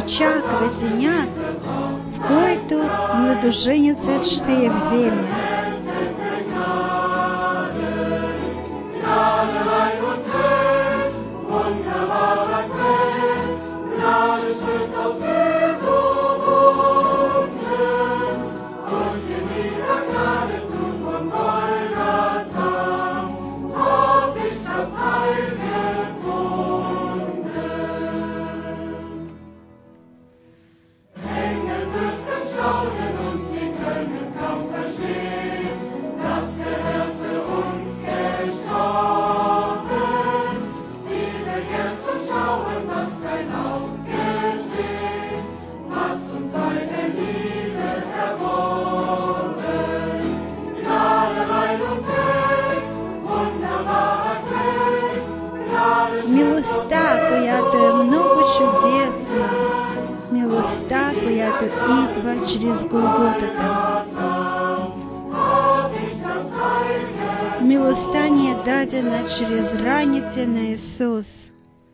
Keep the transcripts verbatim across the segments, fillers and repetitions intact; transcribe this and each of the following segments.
очаквати няк, в който младоженецът ще я вземе. Милостта, която е много чудесна, милостта, която идва чрез Голготата. Милостта ни е дадена чрез раните на Исус.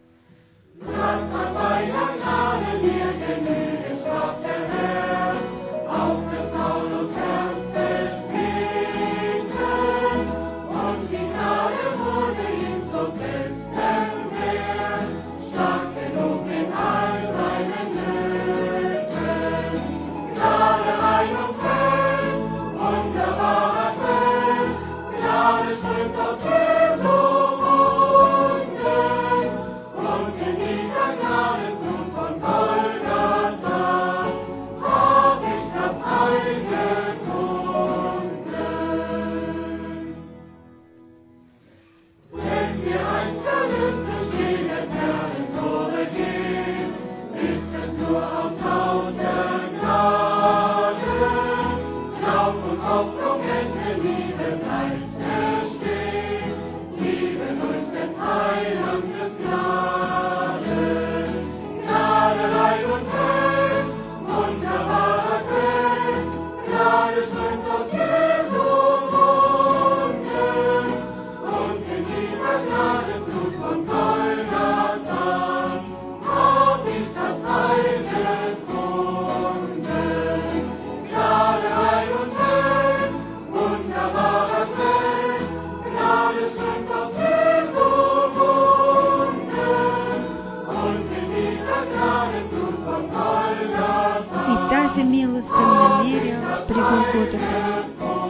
Милост съм намерил при Голготата.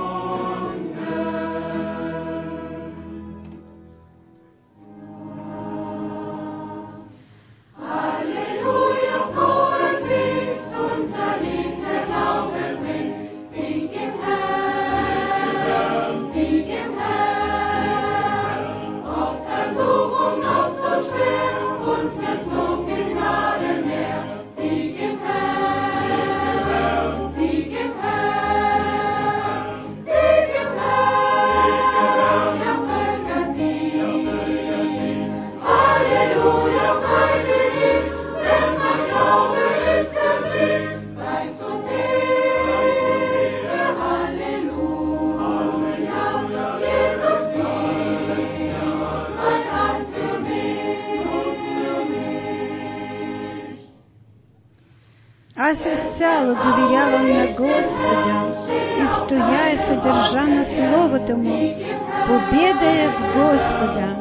Аз изцяло доверявам на Господа и стоя и съдържа на Словото Му. Победа е в Господа.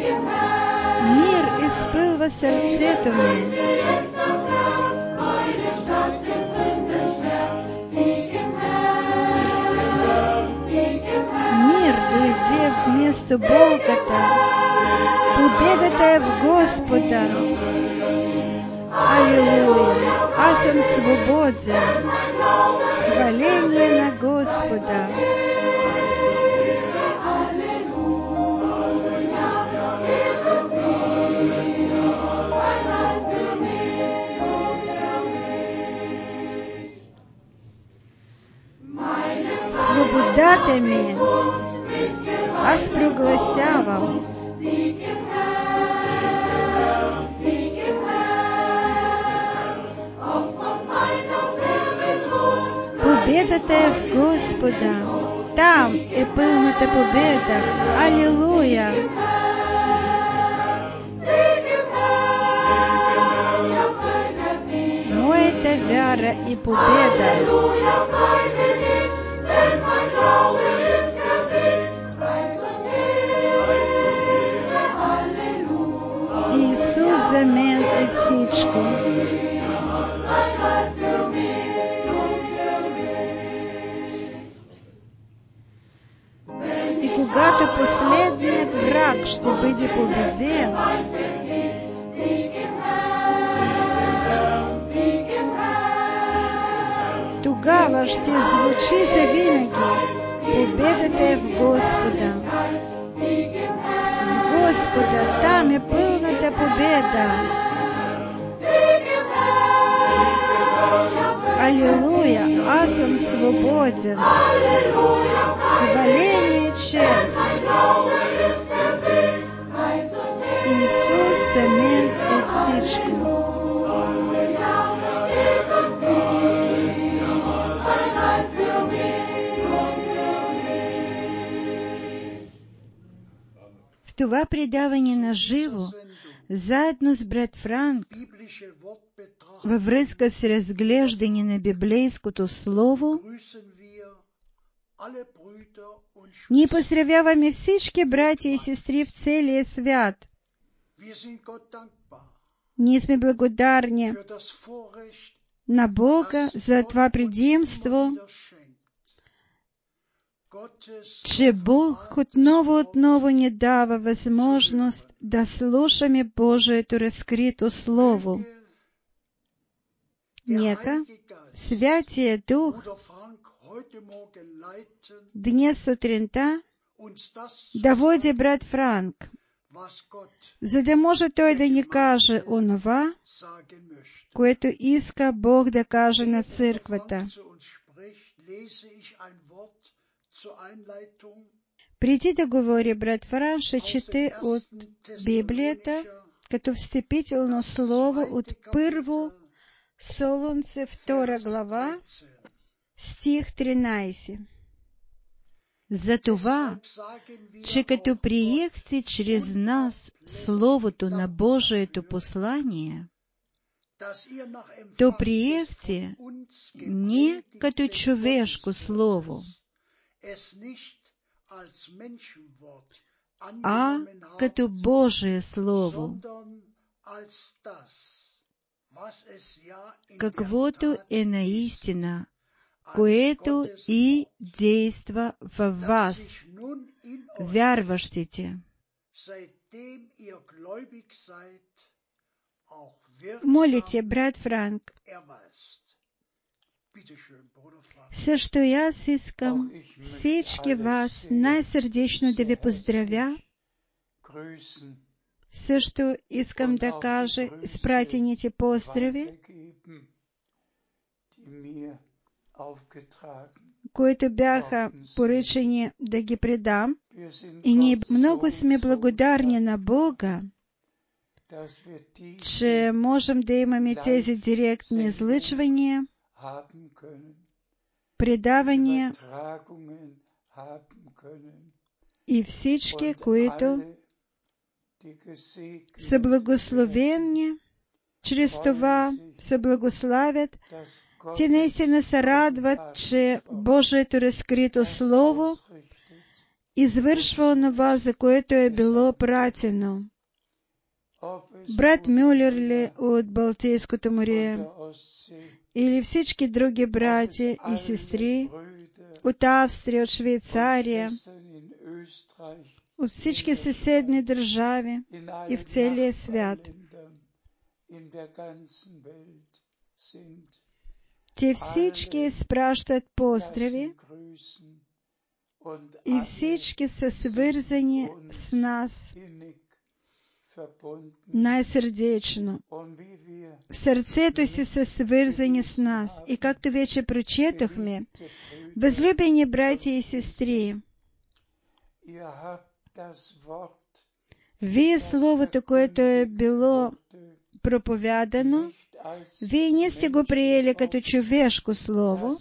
Мир изпълва сърцето ми. Мир дойде вместо болката. Победата е в Господа. Аллилуйя! Аз съм свободен. Хваление на Господа. Свободата ми аз прогласявам. Победата е в Господа. Там е пълната победа. Алилуя! это вера и победа. Иисус за мен е всичко. И когато последният враг ще бъде победен, тогава ще звучи завинаги: победата е в Господа. В Господа, там е пълната победа. Алилуя, аз съм свободен. Хваление и чест. Исус за мен е всичко. В това предаване на живо, заедно с брат Франк, във връзка с разглеждане на библейското слово, ние поздравяваме всички братя и сестри в целия свят. Ние сме благодарни на Бога за това предимство, че Бог отново-отново ни дава възможност да слушаме Божието разкрито Слово. Нека Святия Дух днес сутринта да води брат Франк, за да може той да ни каже онова, което иска Бог да каже на църквата. Преди да говори брат Франк, ще чете от Библията като встъпително слово от Първо Солунце, втора глава, стих тринайсет. Затова, че като приехте чрез нас Словото на Божието послание, то приехте не като човешко слово, а като Божие Слово, каквото е наистина, което и действа във вас, вярващите. Молите, брат Франк. Също и аз искам всички вас най-сърдечно да ви поздравя. Също искам да кажа изпратените поздрави, които бяха поръчани да ги предам. И ние много сме благодарни на Бога, че можем да имаме тези директни излъчвания, предавания и всички, които са благословени, чрез това се благославят. Те наистина се радват, че Божието разкрито Слово извършва онова, за което е било пратено. Брат Мюллер ли от Балтийското море, или всички други братя и сестри от Австрия, от Швейцария, от всички съседни държави и в целия свят. Те всички изпращат поздрави и всички са свързани с нас най-сърдечно. Сърцето си са свързани с нас. И както вече прочетохме, възлюбени братя и сестри, вие Словото, което е било проповядано, вие не сте го приели като човешко слово,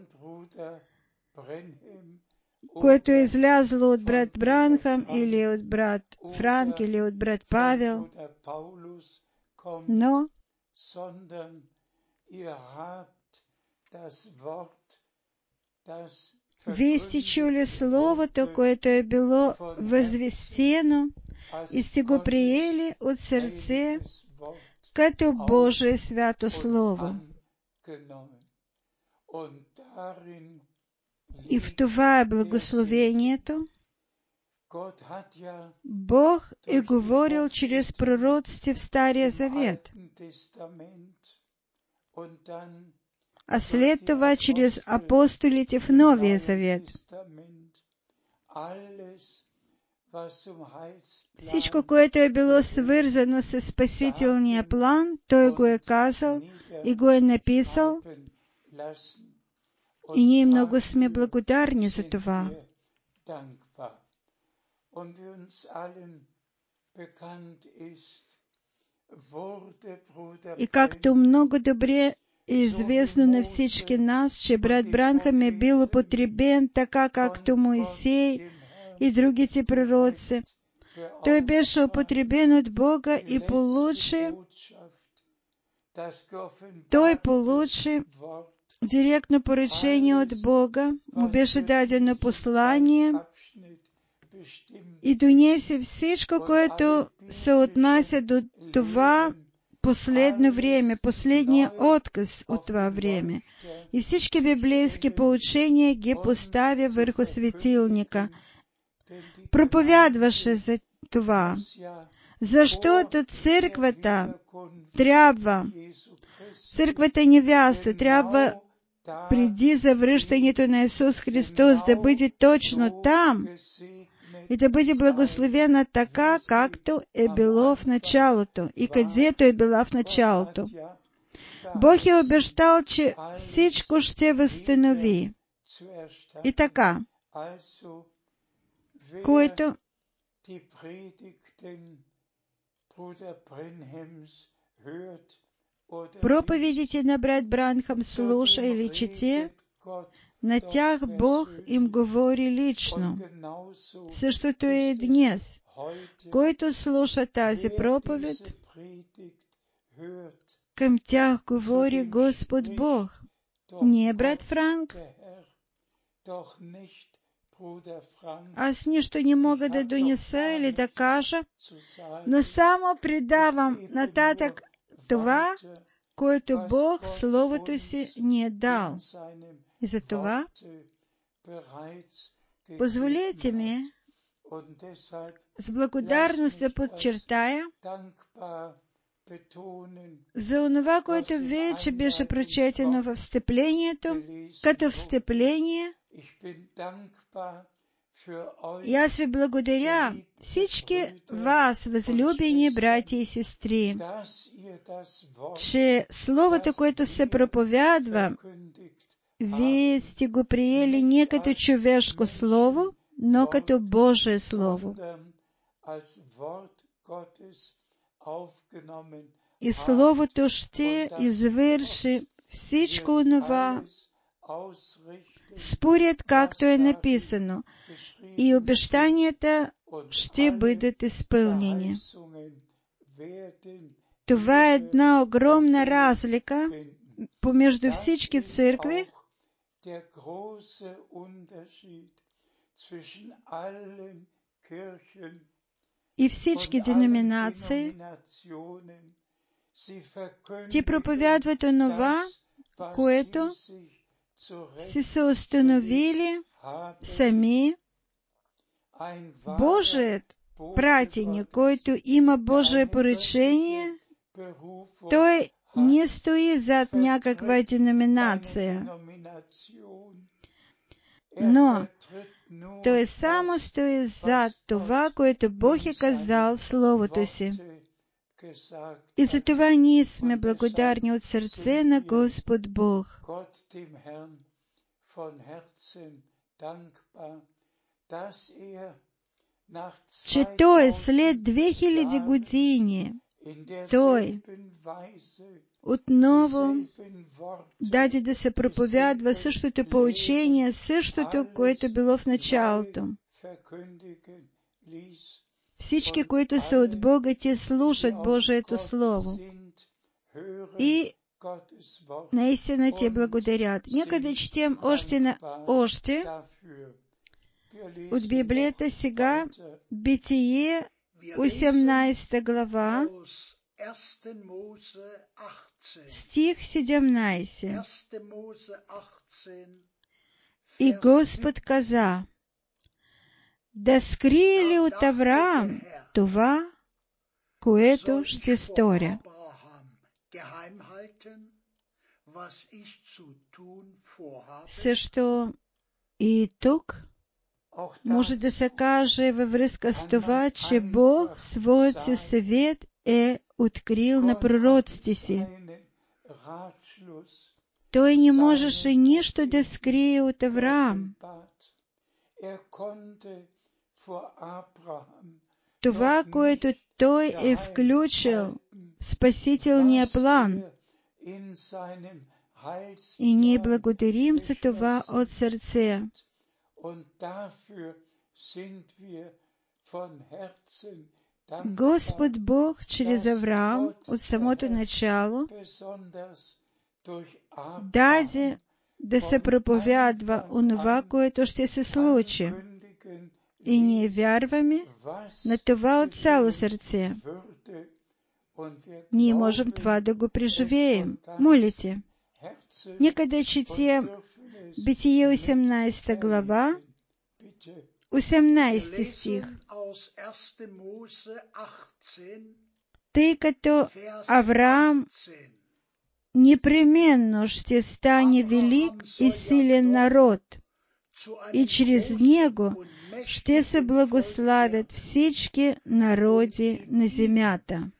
което е излязло от брат Бранхам или от брат Франк или от брат Павел, но Вести чули слово, то, което било возвестено, и сте го приели от сърце, като Божие свято Слово. И в това е благословението. Бог е говорил чрез пророците в Стария Завет, а след това чрез апостолите в Новия Завет. Всичко, което е било свързано с спасителния план, Той го е казал и го е написал, и ние много сме благодарни за това. И както много добре е известно на всички нас, че брат Бранхам е бил употребен така, както Моисей и другите пророци. Той беше употребен от Бога и получи, той получи директно поръчение от Бога, му беше дадено послание и донесе всичко, което се отнася до това последно време, последния отказ от това време. И всички библейски поучения ги поставя върху светилника. Проповядваше за това, защото църквата трябва, църквата невяста трябва преди завръщането на Исус Христос да бъде точно там и да бъде благословена така, както е било в началото и където е била в началото. Бог е обещал, че всичко ще възстанови. И така, което проповедите на брат Бранхам слуша или чете, на тях Бог им говори лично. Същото е и днес. Който слуша тази проповед, към тях говори Господ Бог. Не брат Франк. Аз нищо не мога да донеса или да кажа, но само предавам нататък това, което Бог в Словото си ни е дал. И за това позволете ми с благодарност да подчертая за онова, което вече беше прочетено в встъплението, като встъпление. И аз ви благодаря, всички вас, възлюбени братя и сестри, че Словото, което се проповядва, вие сте го приели не като човешко Слово, но като Божие Слово. И Словото ще извърши всичко онова, според както е написано, и обещанията ще бъдат изпълнени. Това е една огромна разлика помежду всички църкви и всички деноминации. Те проповядват онова, което си се установили сами. Божият пратеник, който има Божие поръчение, той не стои зад някаква деноминация, но той само стои зад това, което Бог е казал в Словото си. И за това ние сме благодарни от сърце на Господ Бог, че Той след две хиляди години, Той отново даде да се проповядва същото поучение, същото, което било в началото. Всички, които са от Бога, те слушат Божието Слово. И наистина Те благодарят. Некъде четем още на още от Библията сега Битие, осемнадесета глава, стих седемнадесет. И Господ каза: да скрие ли от Авраам това, което ще сторя? Също и тук може да се каже във връзка с това, че Бог своят си съвет е открил на пророците си. Той не можеше нищо да скрие от Авраам. Това, което Той е включил в спасителния план. И ние благодарим за това от сърце. Господ Бог чрез Авраам от самото начало даде да се проповядва онова, което ще се случи. И ние вярваме на това от цяло сърце. Ние можем това да го преживеем. Молите. Нека да четем Битие осемнадесета глава, осемнадесети стих. Тъй като Авраам непременно ще стане велик и силен народ, и чрез него ще се благославят всички народи на земята.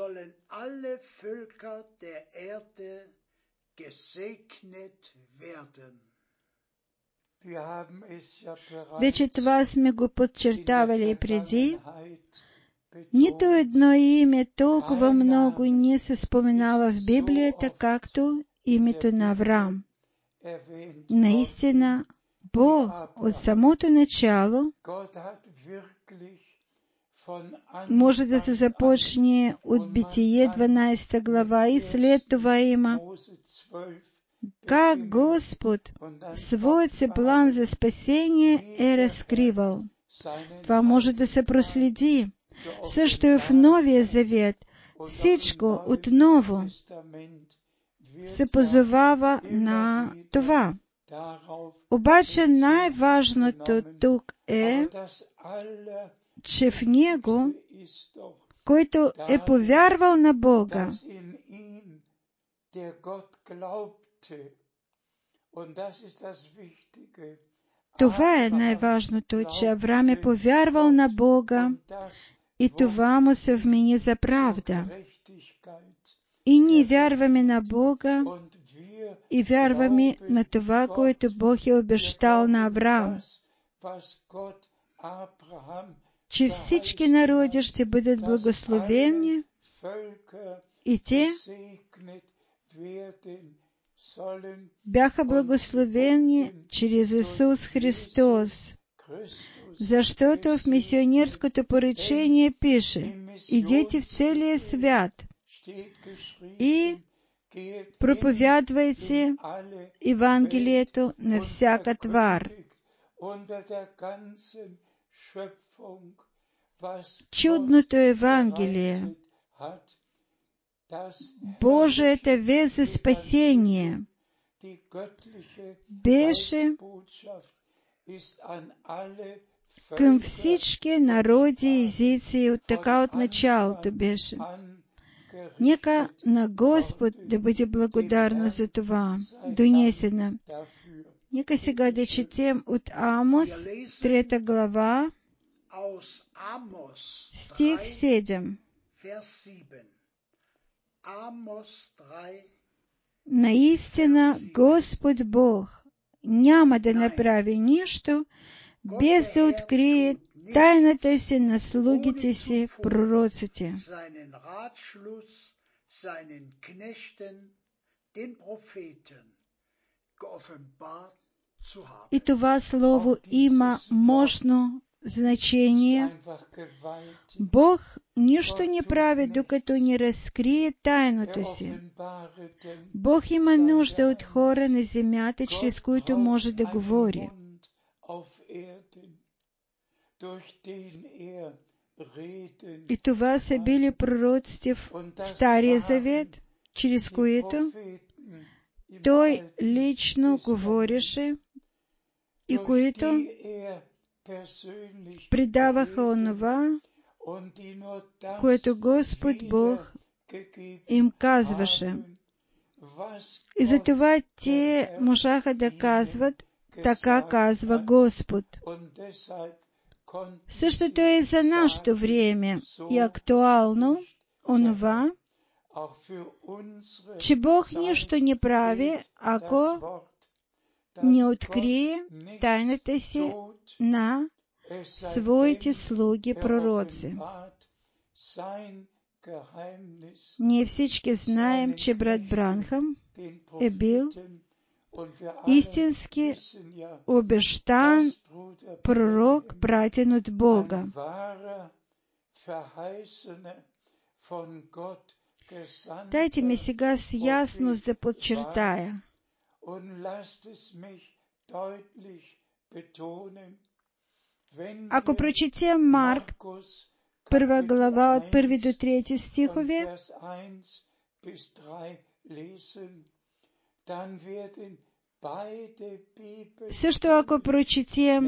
Вече това сме го подчертавали и преди. Нито едно име толкова много не се споменава в Библията, както името на Авраам. Наистина, Бог от самото начало може да се започне от Битие дванадесета глава и след това има как Господ своят си план за спасение е разкривал. Това може да се проследи. Също и в Новия Завет всичко отново се позовава на това. Обаче най-важното тук е, че в него, който е повярвал на Бога, това е най-важното, че Авраам е повярвал на Бога и това му се вмени за правда. И ние вярваме на Бога и вярваме на това, което Бог е обещал на Авраам, че всички народи ще бъдат благословени и те бяха благословени чрез Исус Христос, защото в мисионерското поръчение пише: идете в целия свят и проповядвайте Евангелието на всяка твар. Чудното Евангелие, Божията вест за спасение, беше към всички народи и езици и от така от началото беше. Нека на Господ да бъде благодарна за това, донесена. Нека сега да четем от Амос, трета глава, стих седем. Наистина Господ Бог няма да направи нищо, без да открие тайната си на слугите си, пророците. И това слово има мощно значение. Бог нищо не прави, докато не разкрие тайното си. Бог има нужда от хора на земята, чрез които може да говори. И това са били пророците в Стария Завет, чрез които Той лично говореше и които предаваха онова, което Господ Бог им казваше. И затова те можаха да казват, така казва Господ. Същото е и за нашето време и актуално онова, че Бог нищо не прави, ако не открие тайната си на своите слуги пророци. Ние всички знаем, че брат Бранхам е бил истински обещан пророк, пратен от Бога. Дайте ми сега с ясност да подчертая. Ако прочетем Марк, първа глава от първи до трети стихове, също ако прочетем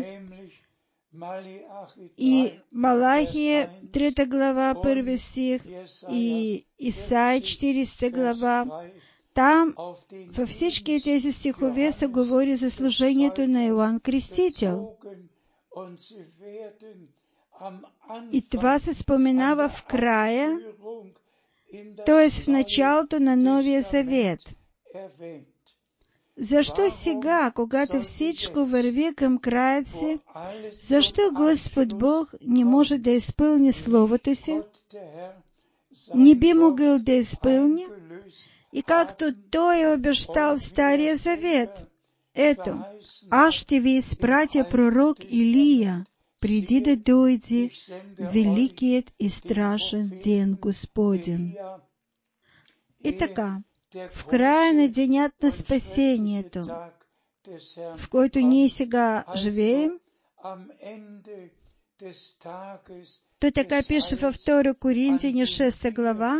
и Малахия, трета глава, първи стих, и Исаия, четиридесета глава, там във всички тези стихове се говори за служението на Йоан Крестител. И това се споменава в края, т.е. в началото на Новия Завет. Защо сега, когато всичко върви към края си, защо Господ Бог не може да изпълни Словото си? Не би могъл да изпълни? И както Той е обещал в Стария Завет, ето, аз ще ви изпратя пророк Илия, преди да дойде великият и страшен ден Господен. И така, в края на денят на спасението, в който ние сега живеем, то така пише във втора Коринтяни шеста глава,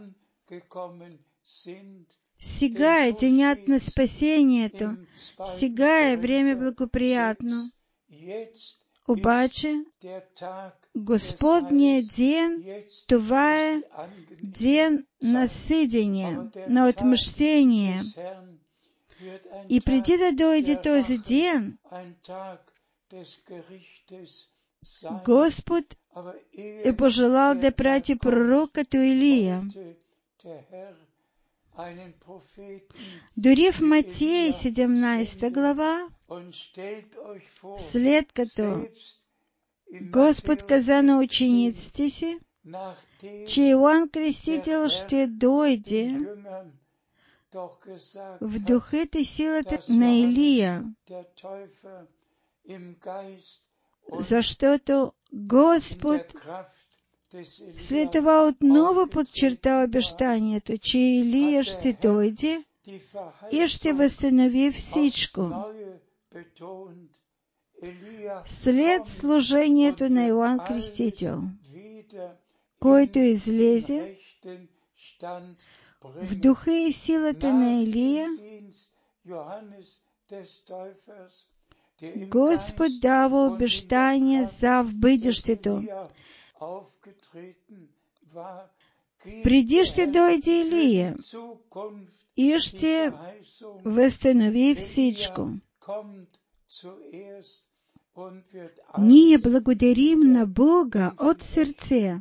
сега е денят на спасението, сега е време благоприятно. Обаче, Господният ден, това е ден на съдение, на отмъщение. И преди да дойде този ден, Господ е пожелал да прати пророк като Илия. Дори в Матея седемнадесета глава, след като Господ каза на учениците си, че Йоан Крестител ще дойде в духът и силата на Илия, защото Господ след това отново подчерта обещанието, че Илия ще дойде и ще възстанови всичко. След служението на Йоан Крестител, който излезе в духа и силата на Илия, Господ дава обещания за в бъдещето. Преди ще дойде Илия и ще възстанови всичко. Ние благодарим на Бога от сърце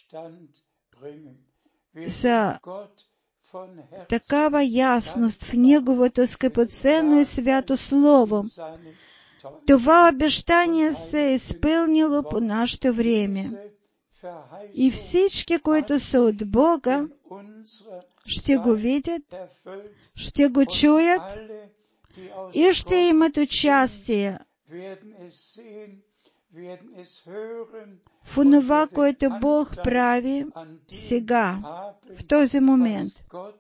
за такава ясност в Неговото скъпоценно и свято Слово. Това обещание се е изпълнило по нашето време. И всички, които са от Бога, ще го видят, ще го чуят и ще имат участие в онова, което Бог прави сега, в този момент.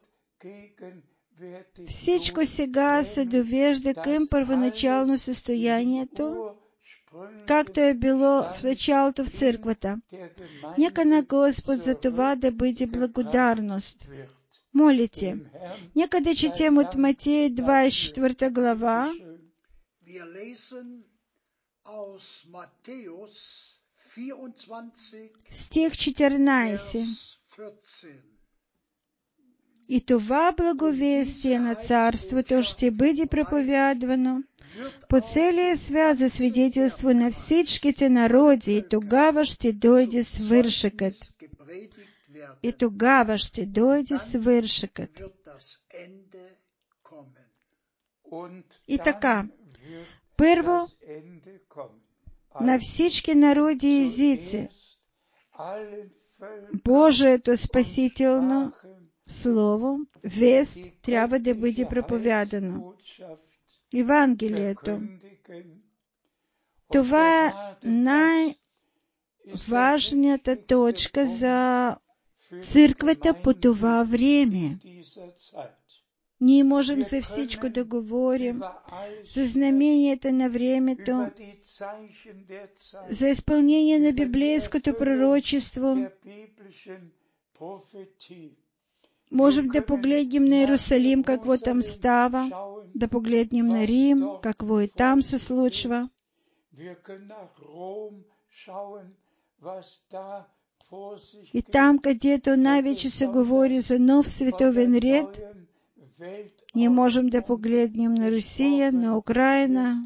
Всичко сега се довежда към първоначално състоянието, както е било в началото в църквата. Нека на Господ за това да бъде благодарност. Молите. Нека да четем от Матея двадесет и четвърта глава. Стих четирнадесет. И това благовестие на Царството ще бъде проповядвано по целия свят за свидетелство на всичките народи, и тогава ще дойде свършъкът. И тогава ще дойде свършъкът. И така, първо, на всички народи и езици Божието спасително Слово, вест трябва да бъде проповядано. Евангелието. Това е най-важната точка за църквата по това време. Ние можем за всичко да говорим, за знаменията на времето, за изпълнение на библейското пророчество. Можем да погледнем на Иерусалим, какво там става, да погледнем на Рим, какво и там се случва. И там, където най-вече се говори за нов световен ред, ние можем да погледнем на Русия, на Украина.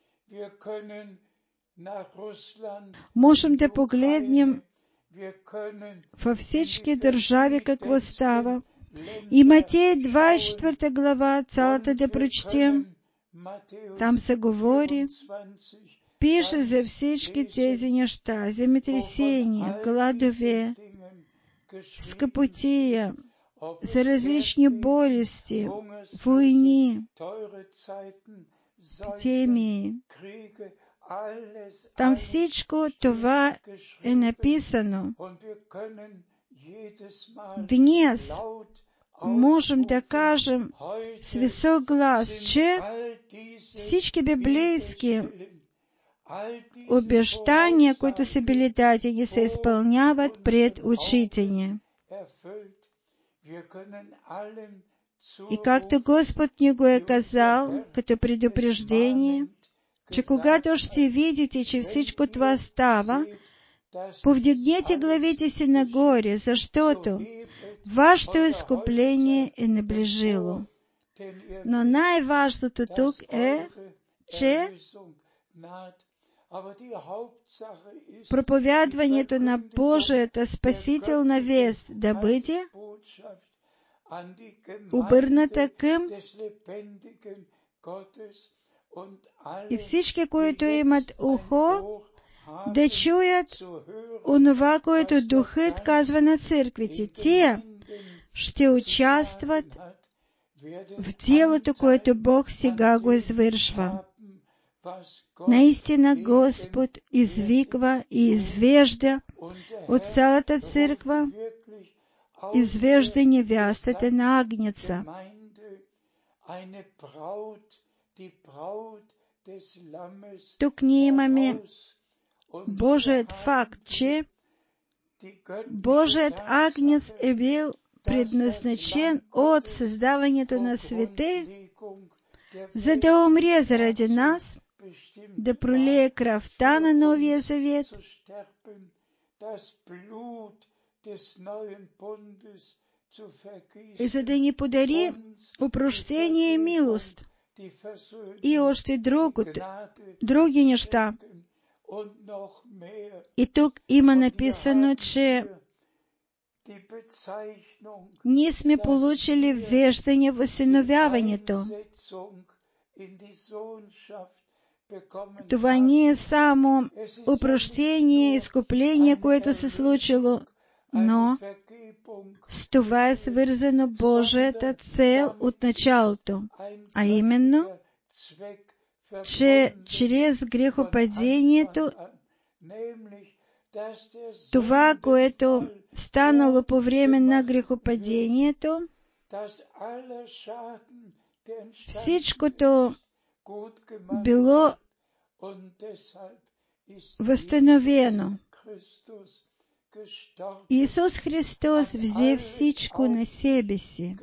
Можем да погледнем във всички държави какво става. И Матея двадесет и четвърта глава, цялата да прочетем. Там се говори, пише за всички тези неща, земетресения, гладове, скъпотия, за различни болести, войни, епидемии. Там всичко това е написано. Днес можем да кажем с висок глас, че всички библейски обещания, които са били дадени, се изпълняват пред очите ни. И както Господ ни го е казал като предупреждение, че когато ще видите, че всичко това става, повдигнете главите си нагоре, защото вашето изкупление е наближило. Но най-важното тук е, че проповядването на Божията спасителна вест да бъде обърната към и всички, които имат ухо, да чуят онова, което Духът казва на църквите. Те ще участват в делото, което Бог сега го извършва. Наистина Господ извиква и извежда от цялата църква, извежда невястата на Агнеца. Тук ние имаме Божият факт, че Божият Агнец е бил предназначен от създаването на света, за да умре заради нас, да пролее кръвта на Новия Завет, и за да ни подари опрощение и милост и още другото, други неща. И тук има написано, че ние сме получили веждане в осиновяването. Това не е само опрощение и изкупление, което се случило, но с това е свързано Божията цел от началото, а именно, че чрез грехопадението това, което станало по време на грехопадението, всичкото било възстановено. Исус Христос взе всичко на себе си.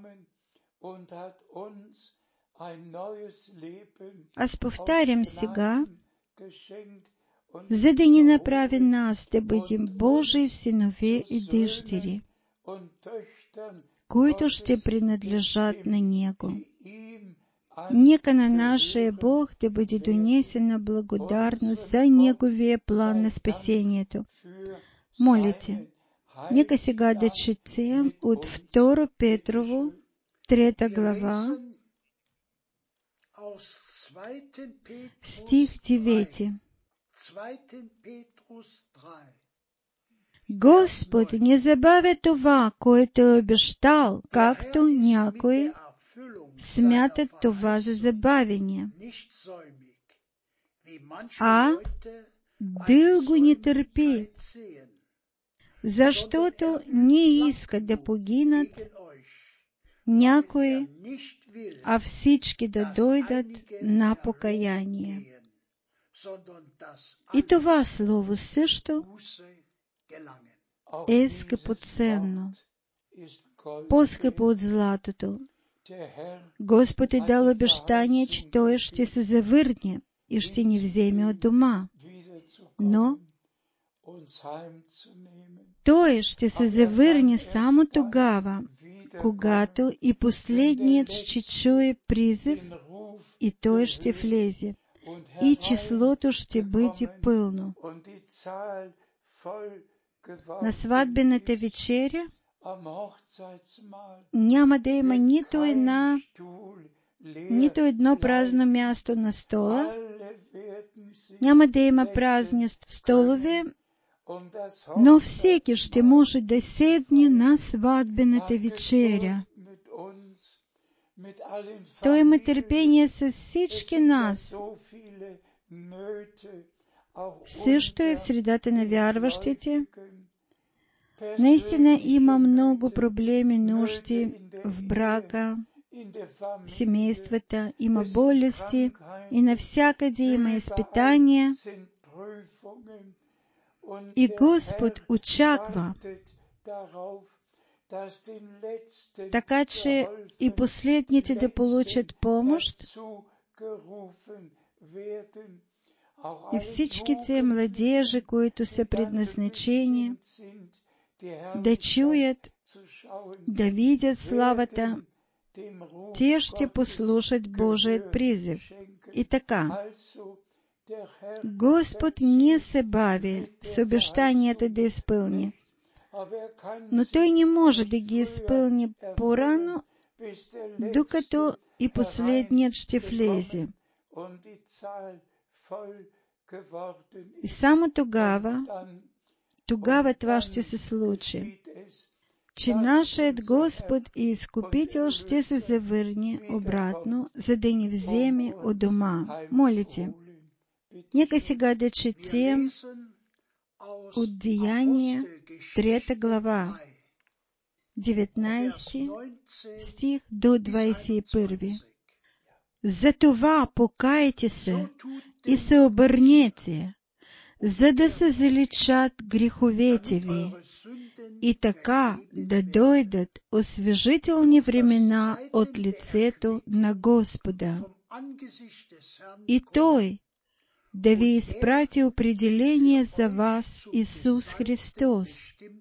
Аз повтарям сега, за да ни направи нас да бъдем Божии синове и дъщери, които ще принадлежат на Него. Нека на нашия Бог да бъде донесена благодарност за Неговия план на спасението. Молите. Нека сега да четем от Второ Петрово, трета глава, стих девети. Господ не забавя това, което е обещал, както някои смятат това за забавение, а дълго не търпи, защото не иска да погинат някои, а всички да дойдат на покаяние. И това слово също е скъпоценно, по-скъпо от златото. Господ е дал обещание, че Той ще се завърне и ще ни вземе от дома. Но Той ще се завърне само тогава, когато и последният ще чуе призив, и Той ще влезе, и числото ще бъде пълно. На сватбената вечеря няма да има нито една, нито едно празно място на стола, няма да има празни столове, но всеки ще може да седне на сватбената вечеря. Той има търпение с всички нас. Също е в средата на вярващите. Наистина има много проблеми, нужди в брака, в семействата, има болести и навсякъде има изпитания. И Господ очаква, така че и последните да получат помощ, и всичките младежи, които са предназначени да чуят, да видят славата, те ще послушат Божият призив. И така, Господ не се бави с обещанията да изпълни, но Той не може да ги изпълни по-рано, докато и последният ще влезе. И само тогава, тогава това ще се случи, че нашият Господ и Изкупител ще се завърне обратно, за да ни вземе от дома. Молите. Нека сега да четем от Деяния, трета глава, деветнайсети стих до двайсет и първи. Затова покайте се и се обърнете, за да се заличат греховете ви, и така да дойдат освежителни времена от лицето на Господа. И Той да ви изпрати определение за вас Исус Христос,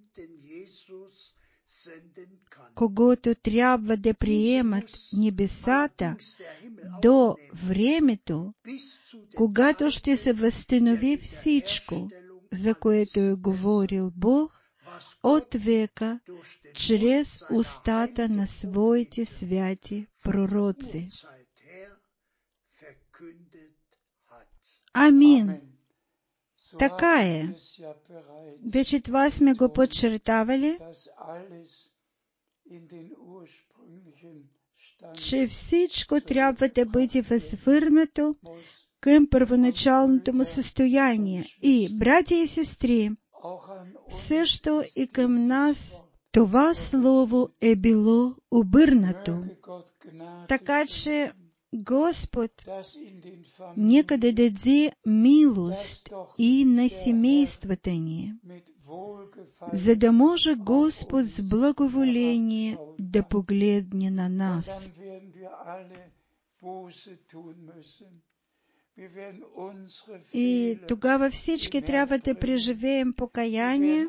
когото трябва да приемат небесата до времето, когато ще се възстанови всичко, за което е говорил Бог от века, чрез устата на своите святи пророци. Амин. Така е. Вече това сме го подчертавали, че всичко трябва да бъде възвърнато к първоначалному състоянию. И, братя и сестри, също и към нас това слово е било обърнато. Така че Господ нека да даде милост и на семействата ни, за да може Господ с благоволение да погледне на нас. И тогава всички трябва да преживеем покаяние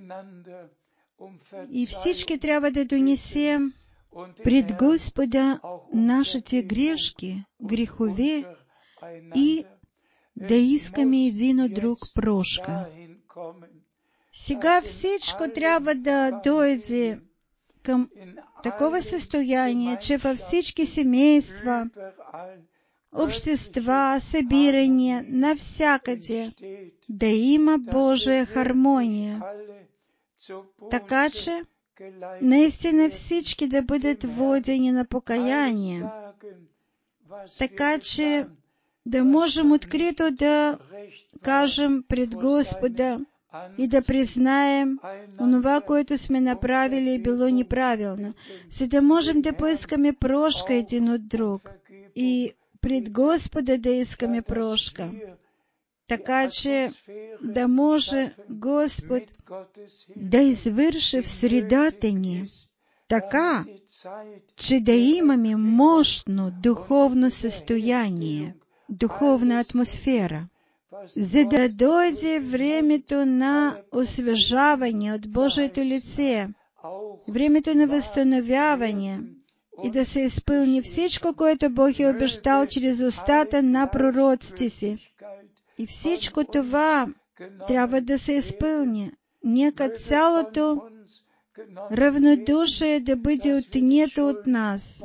и всички трябва да донесем пред Господа нашите грешки, грехове и да искаме един от друг прошка. Сега всичко трябва да дойде към такова състояние, че във всички семейства, общества, събирания, навсякъде да има Божия хармония, така че наистина всички да бъдат водени на покаяние, така че да можем открито да кажем пред Господа и да признаем онова, което сме направили и било неправилно, за да можем да поискаме прошка един от друг и пред Господа да искаме прошка, така че да може Господ да извърши в средата ни така, че да имаме мощно духовно състояние, духовна атмосфера, за да дойде времето на освежаване от Божието лице, времето на възстановяване и да се изпълни всичко, което Бог е обещал чрез устата на пророците си. И всичко това трябва да се изпълни. Нека цялото равнодушие да бъде отнето от нас.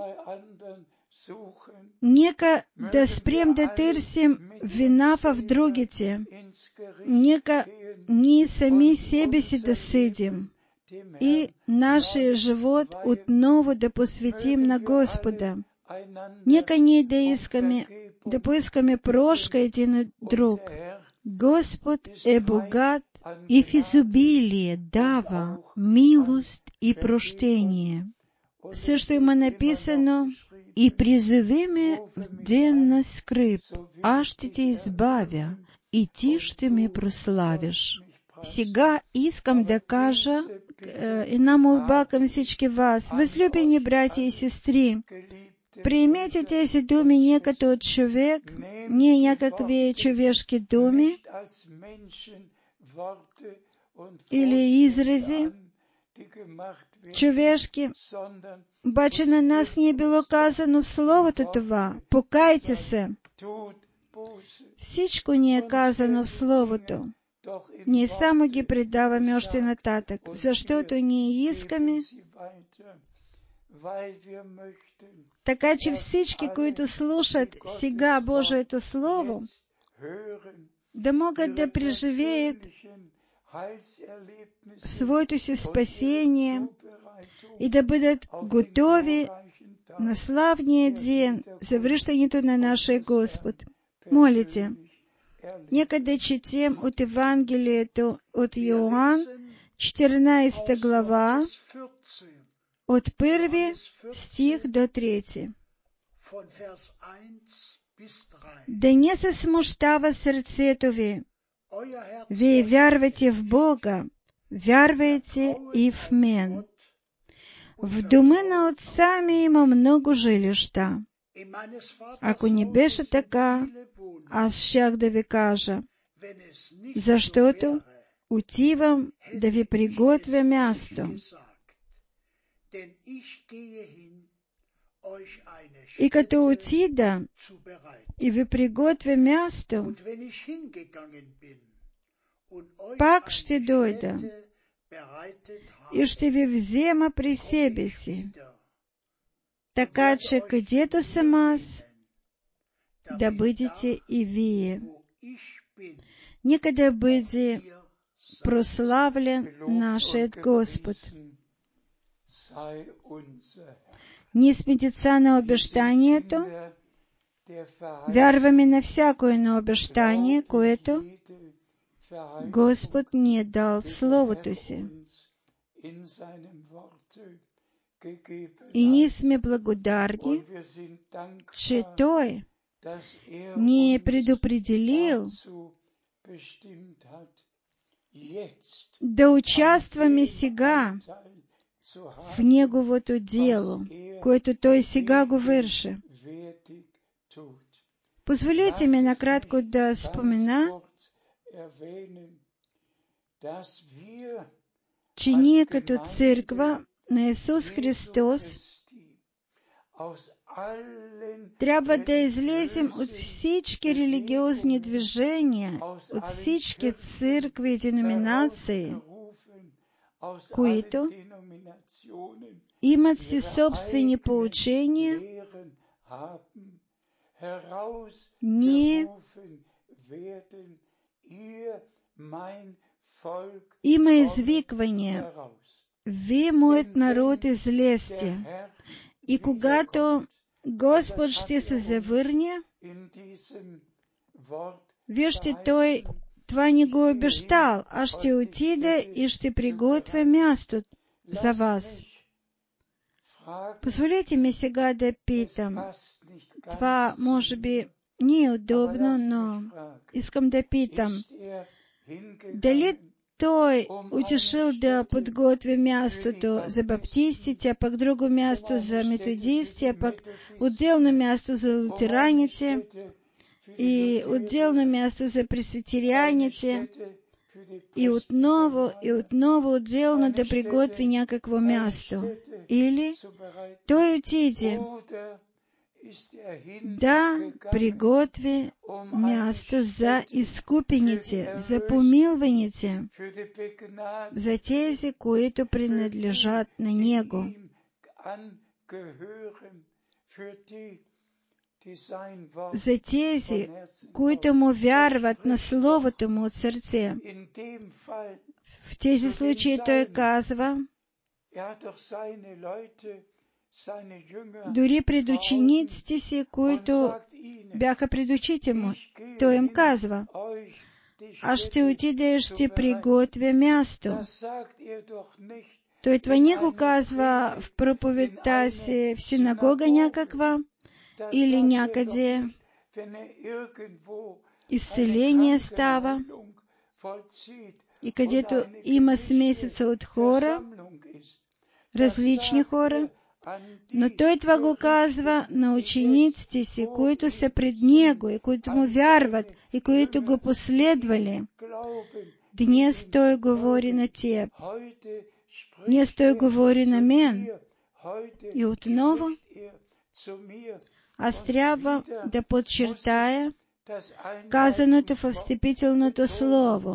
Нека да спрем да търсим вина в другите. Нека ние сами себе си да съдим и нашия живот отново да посветим на Господа. Нека ние да искаме, да поискаме прошка един от друг. Господ е богат и в изобилие дава милост и прощение. Също има написано: и призови ме в ден на скръб, аз ще те избавя и ти ще ме прославиш. Сега искам да кажа е, една молба към всички вас. Възлюбени братя и сестри, приемете тези думи не като от човек, не някакви човешки думи или изрази човешки, обаче на нас не е било казано в Словото това. Покайте се. Всичко ни е казано в Словото. Ние само ги предаваме още нататък, защото ние искаме, така че всички, които слушат сега Божието Слово, да могат да преживеят своето си спасение и да бъдат готови на славния ден за връщането на нашия Господ. Молите, нека да четем от Евангелието от Йоан, четиринадесета глава, от първи стих до трети. Да не се смущава сърцето ви. Вие вярвате в Бога, вярвайте и в мен. В дома на Отца ми има много жилища. Ако не беше така, аз щях да ви кажа, защото отивам да ви приготвя място. И като отида и ви приготвя място, пак ще дойда и ще ви взема при себе си, така че където съм аз, да бъдете и вие. Нека да бъде прославлен нашият Господ. Ние сме деца на обещанието вярваме на всякое на обещание, което Господ ни е дал в Словото си. И ние сме благодарни, че Той ни е предопределил да участваме сега в Неговото дело, което Той сега го върши. Позволете ми накратко да спомена, че ние като църква на Исус Христос трябва да излезем от всички религиозни движения, от всички църкви и деноминации, които имат си собствени поучения. Ние има извикване: вие, моят народ, излезте. И когато Господ ще се завърне, вижте, Той това не го обещал, а ще отида и ще приготвя място за вас. Позволете ми сега да питам. Това може би не е удобно, но искам да питам. Дали Той отишъл да подготви мястото за баптистите, а пък друго място за методисти, а пък отделно място за лутераните и отделно място за пресвитерианите, и отново, и отново отделно да приготви някакво място? Или Той отиде да приготви място за изкупените, за помилваните, за тези, които принадлежат на Него, за тези, които Му вярват на Словото Му от сърце. В тези случаи Той казва, дори пред учениците си, които бяха пред очите Му, Той им казва: аз ще отида и ще приготвя място. Той това не го казва в проповедта си в синагога някаква или някъде изцеление става и където има смесица от хора, различни хора, но Той това го казва на учениците си, които са пред Него и които Му вярват и които го последвали. Днес Той говори на теб. Днес Той говори на мен. И отново аз трябва да подчертая казаното в встъпителното слово.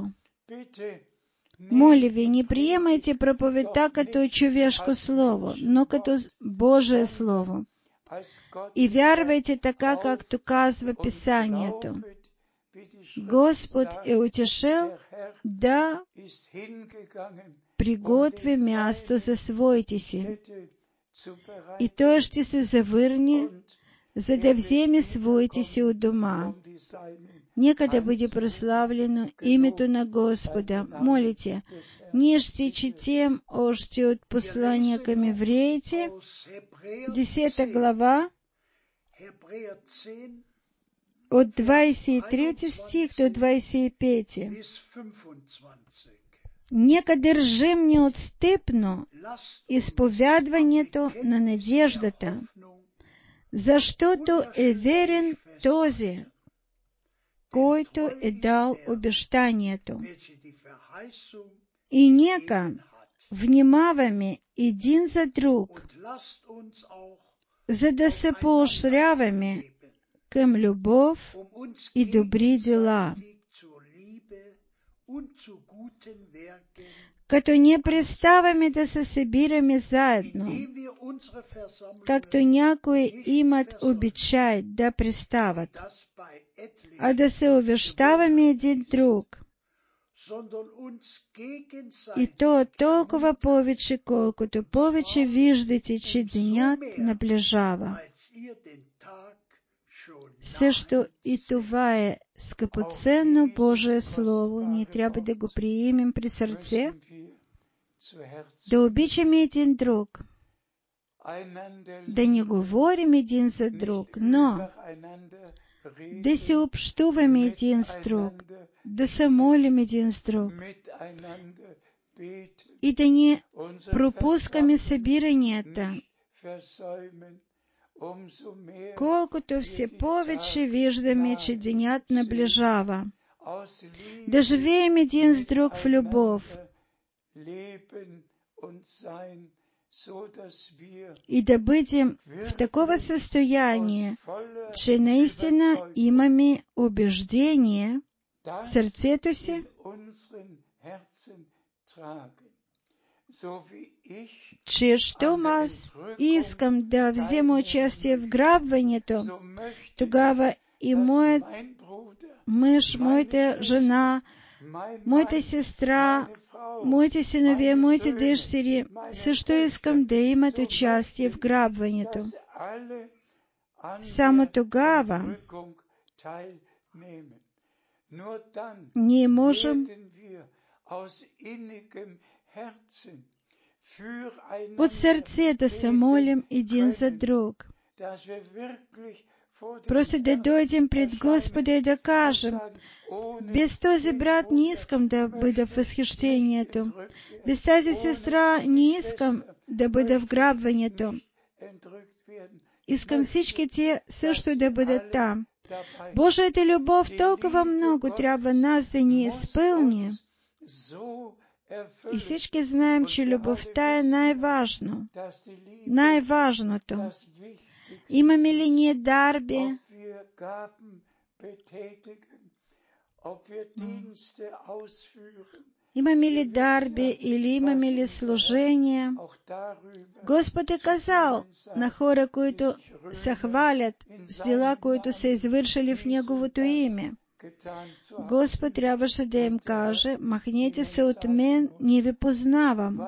Моля ви, не приемайте проповедта като човешко слово, но като Божие слово. И вярвайте така, както казва Писанието. Господ е отишъл да приготви място за своите си. И Той ще се завърне, за да вземе своите си от дома. Нека да бъде прославлено името на Господа. Молите, ние ще четем още от послания към евреите, десета глава, от двадесет и трети стих до двадесет и пети. Нека държим неотстъпно изповядването на надеждата, защото е верен този, който е дал обещанието. И нека внимаваме един за друг, за да се поощряваме към любов и добри дела, като не преставаме да се събираме заедно, както някои имат обичай да престават, а да се увещаваме един друг, и то толкова повече, колкото повече виждате, че денят наближава. също и това е скъпоценно Божие Слово. Ние трябва да го приемем при сърце, да обичаме един друг, да не говорим един за друг, но да се общуваме един с друг, да се молим един с друг и да не пропускаме събиранията. Колкото все повече виждаме, че денят наближава, да живеем един с друг в любов и да бъдем в такова състояние, че наистина имаме убеждение в сърцето си, че щом аз искам да взема участие в грабването, тогава и моят мъж, моята жена, моята сестра, моите синове, моите дъщери също искам да имат участие в грабването. Само тогава ние можем от сърце да се молим един за друг. Просто да дойдем пред Господа и да кажем: без този брат не искам да бъда в възхищението. Без тази сестра не искам да бъда в грабването. Искам всички те също да бъдат там. Божията любов толкова много трябва нас да ни изпълни. И всички знаем, че любовта е най-важно. Най-важното. Имаме ли ние дарби? Имаме ли дарби или имаме ли служение? Господ е казал на хора, които се хвалят с дела, които са извършили в Неговото име. Господ трябваше да им каже: махнете се от мен, не ви познавам.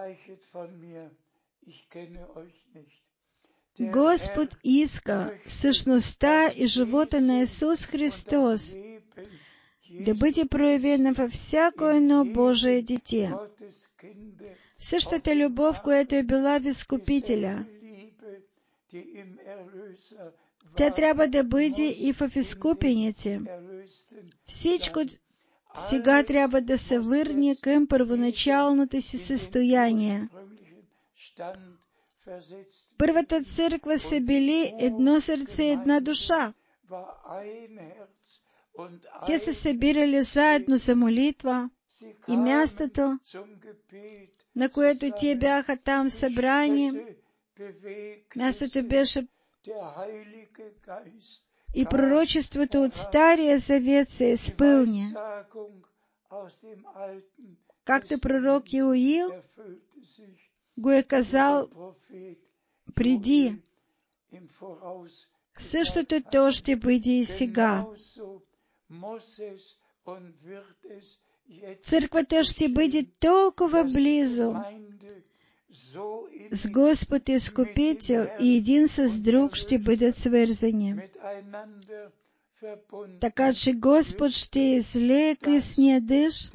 Господ иска същността и живота на Исус Христос да бъде проявена във всяко едно Божие дете. Същата любов, която е била в Изкупителя, тя трябва да бъде и в изкупените. Всичко сега трябва да се върне към първоначалното си състояние. Първата църква са били едно сърце, една душа. Те се събирали заедно за молитва и мястото, на което те бяха там събрани, мястото беше и пророчеството от Стария Завет се изпълни. Както пророк Йоил го е казал преди, същото то ще бъде и сега. Църквата ще бъде толкова близо с Господ Изкупител и един с друг ще бъдат свързани. Така че Господ ще излее късния дъжд,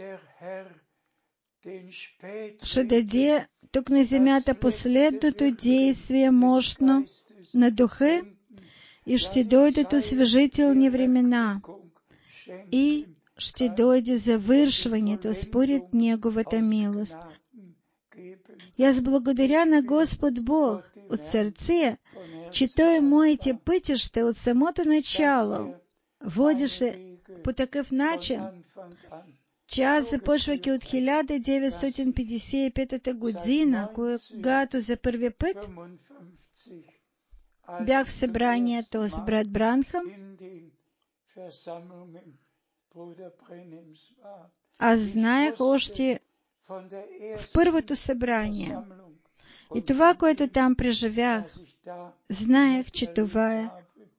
ще даде тук на земята последното действие мощно на духа и ще дойдат освежителни времена и ще дойде завършването според Неговата милост. И аз благодаря на Господ Бог от сърце, че Той моите пътища от самото начало водеше по такъв начин, че аз, започвайки от хиляда деветстотин петдесет и пета година, когато за първи път бях в събранието с брат Бранхам, аз знаех още в първото събрание. И това, което там преживях, знаех, че това е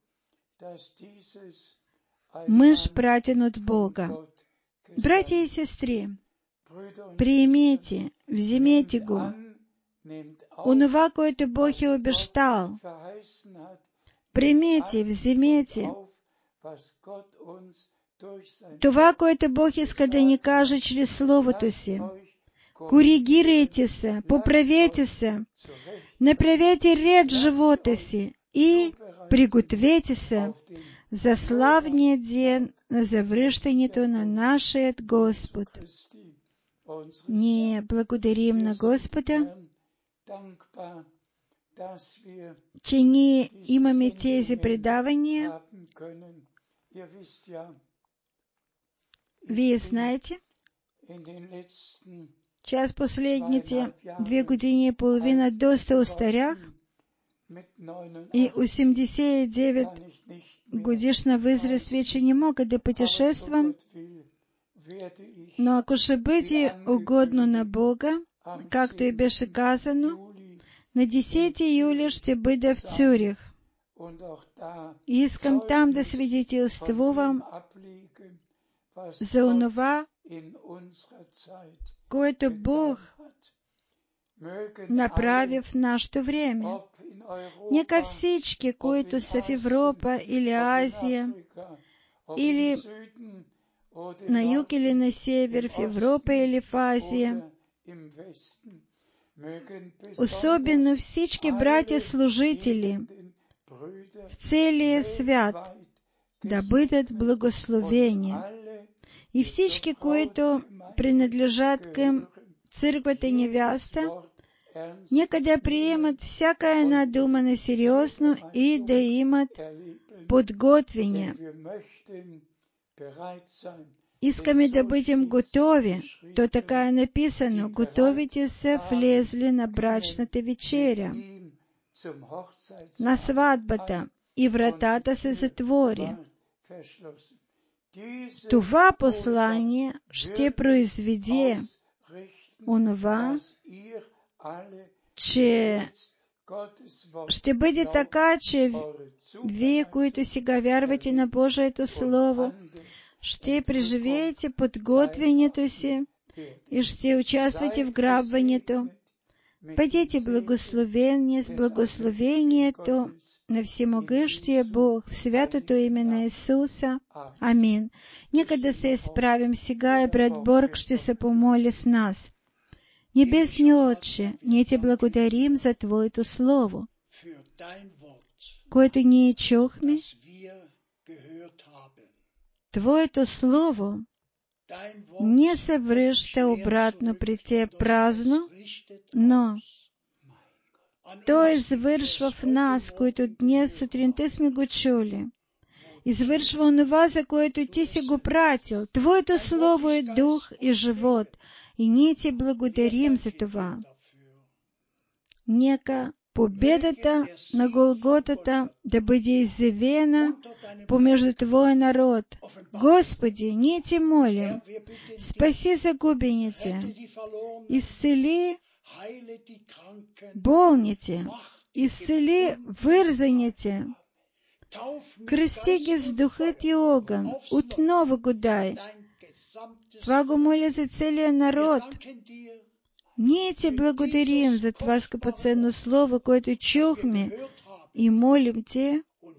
мъж, пратен от Бога. Братя и сестри, приемете, вземете го. Онова, което Бог е обещал, приемете, вземете Това, което Бог иска да ни каже чрез Словото си. Коригирайте се, поправете се, направете ред в живота си и пригответе се за славния ден на завръщането на нашия Господ. Ние благодарим на Господа, че ние имаме тези предавания. Вие знаете, че аз последните две години и половина доста устарях и осемдесет и девет годишна възраст вече не мога да пътешествам, но ако ще бъде угодно на Бога, както и беше казано, на десети юли ще бъда в Цюрих. И искам там да свидетелствувам за онова, което Бог направи в нашето време. Нека всички, които са в Европа или Азия, или на юг или на север, в Европа или в Азия, особено всички братя-служители в целия свят, да бъдат благословени. И всички, които принадлежат към църквата невяста, нека да приемат всяка една дума на сериозно и да имат подготвение. Искаме да бъдем готови. То така е написано. Готовите са влезли на брачната вечеря, на сватбата, и вратата се затвори. Това послание ще произведе онова, че ще бъде така, че вие, които сега вярвате на Божието Слово, ще преживеете подготвянето си и ще участвате в грабването. Бъдете благословени с благословението на всемогъщия Бог в святото име на Исуса. Амин. Нека да се изправим сега и брат Борг ще се помоли с нас. Небесни Отче, ние Ти благодарим за Твоето Слово, което ние чухме. Твоето Слово не се връща обратно при Те празно, но то извършва в нас, които днес сутринта сме го чули. Извършва онова, за което Ти си го пратил. Твоето Слово е дух и живот, и ние Ти благодарим за това. Нека победата на Голготата да бъде изявена помежду Твоя народ. Господи, ние Ти молим, спаси загубените, изцели болните, изцели вързаните, кръсти ги с духът и огън, отново го дай. Това го моля за целия народ. Ние Ти благодарим за това скъпоценно слово, което чухме, и молим Те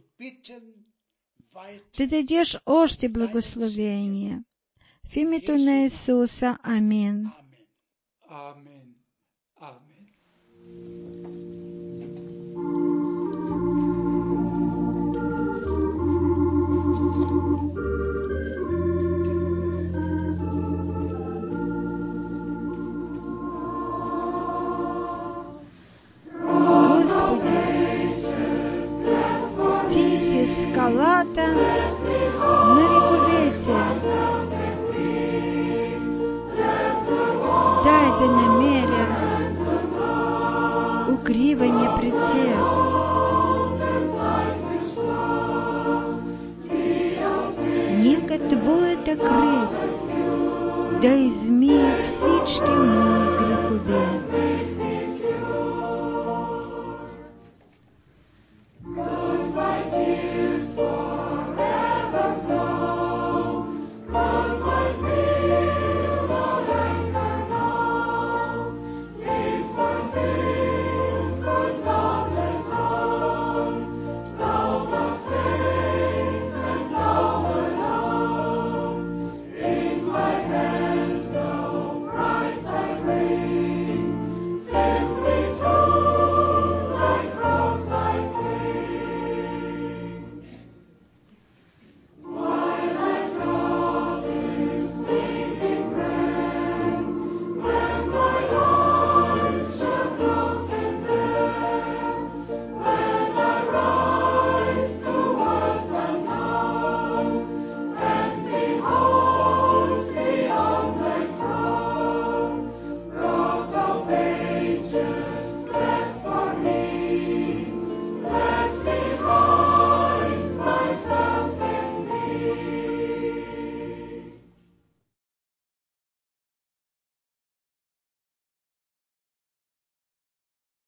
да дадеш още благословение. В името на Исуса. Амин. Amen. Amen. Скалата на вековете. Дай да намеря укриване пред Теб. Нека Твоята кръв да из